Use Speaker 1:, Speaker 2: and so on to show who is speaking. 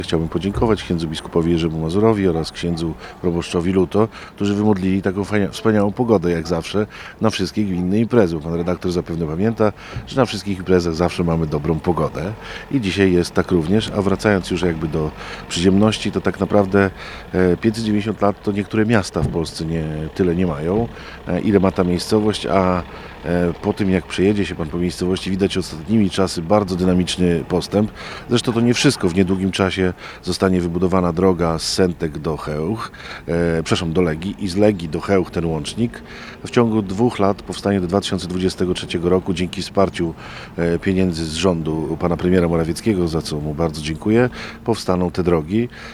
Speaker 1: Chciałbym podziękować księdzu biskupowi Jerzemu Mazurowi oraz księdzu proboszczowi Luto, którzy wymodlili taką wspaniałą pogodę jak zawsze na wszystkie gminne imprezy. Pan redaktor zapewne pamięta, że na wszystkich imprezach zawsze mamy dobrą pogodę i dzisiaj jest tak również, a wracając już jakby do przyziemności, to tak naprawdę 590 lat to niektóre miasta w Polsce tyle nie mają, ile ma ta miejscowość, a po tym jak przejedzie się pan po miejscowości, widać ostatnimi czasy bardzo dynamiczny postęp. Zresztą to nie wszystko. W niedługim czasie zostanie wybudowana droga z Sętek do Chełch, do Legii i z Legii do Chełch ten łącznik. W ciągu 2 lat powstanie do 2023 roku dzięki wsparciu pieniędzy z rządu pana premiera Morawieckiego, za co mu bardzo dziękuję, powstaną te drogi.